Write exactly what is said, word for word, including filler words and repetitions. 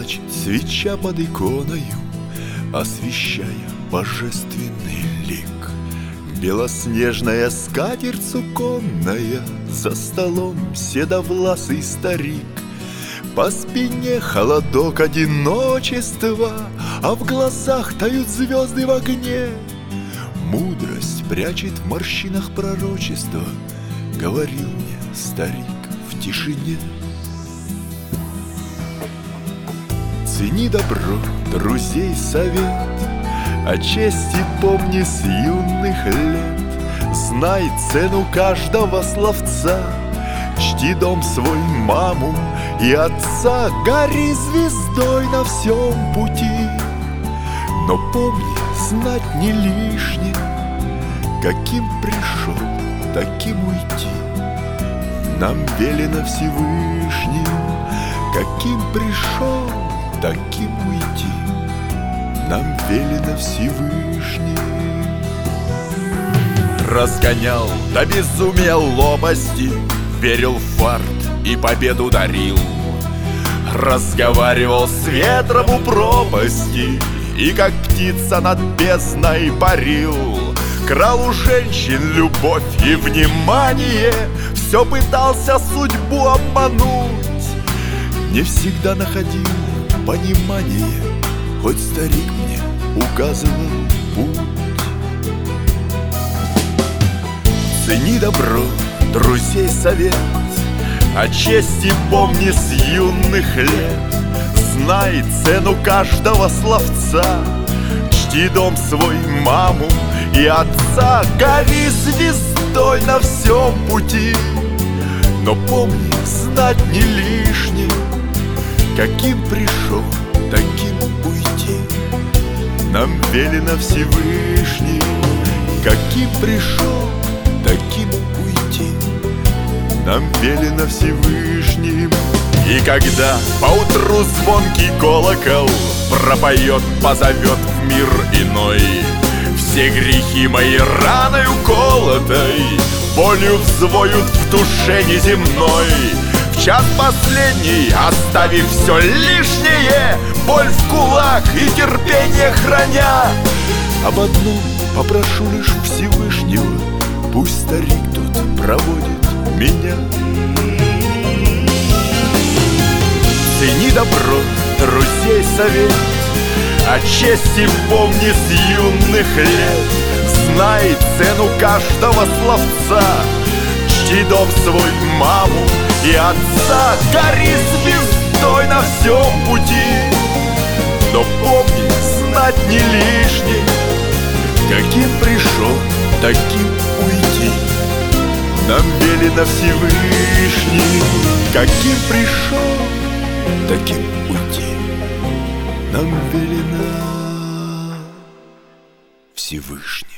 полночь свеча под иконою, освещая божественный лик. Белоснежная скатерть суконная, за столом седовласый старик. По спине холодок одиночества, а в глазах тают звезды в огне. Мудрость прячет в морщинах пророчества, говорил мне старик в тишине. Цени добро, друзей совет, о чести помни с юных лет. Знай цену каждого словца, чти дом свой, маму и отца. Гори звездой на всем пути, но помни, знать не лишнее, каким пришел, таким уйти. Нам велено Всевышним, каким пришел, таким уйти. Нам велено Всевышним. Разгонял до безумия лопасти, верил в фарт и победу дарил. Разговаривал с ветром у пропасти и как птица над бездной парил. Крал у женщин любовь и внимание, все пытался судьбу обмануть. Не всегда находил понимание, хоть старик мне указывал путь. Цени добро, друзей совет, о чести помни с юных лет. Знай цену каждого словца, чти дом свой, маму и отца. Гори звездой на всем пути, но помни, знать не лишнее, каким пришел, таким уйти. Нам велено Всевышним, каким пришел, таким уйти. Нам велено Всевышним. И когда поутру звонкий колокол пропоет, позовет в мир иной, все грехи мои раною колотой болью взвоют в душе неземной. В час последний, оставив все лишнее, боль в кулак и терпение храня, об одном попрошу лишь Всевышнего, пусть старик тут проводит меня. Цени добро, друзей совет, о чести помни с юных лет. Знай цену каждого словца, чти дом свой, маму и отца. Гори звездой на всем пути, но помни, знать не лишнее, каким пришел, таким уйти. Нам велено Всевышний, каким пришел, таким уйти. Нам велено Всевышний.